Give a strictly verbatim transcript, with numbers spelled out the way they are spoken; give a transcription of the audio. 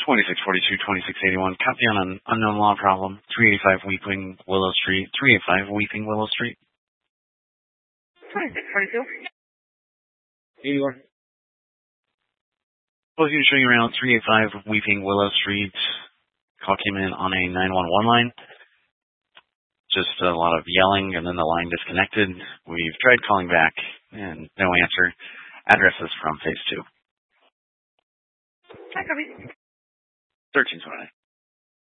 twenty-six forty-two, twenty-six eighty-one. Copy on an unknown law problem. three eighty-five Weeping Willow Street. three eighty-five Weeping Willow Street. twenty-six forty-two. eighty-one. Well, you showing around three eighty-five Weeping Willow Street. Call came in on a nine one one line. Just a lot of yelling, and then the line disconnected. We've tried calling back, and no answer. Addresses from phase two. Hi, Kobe. thirteen twenty.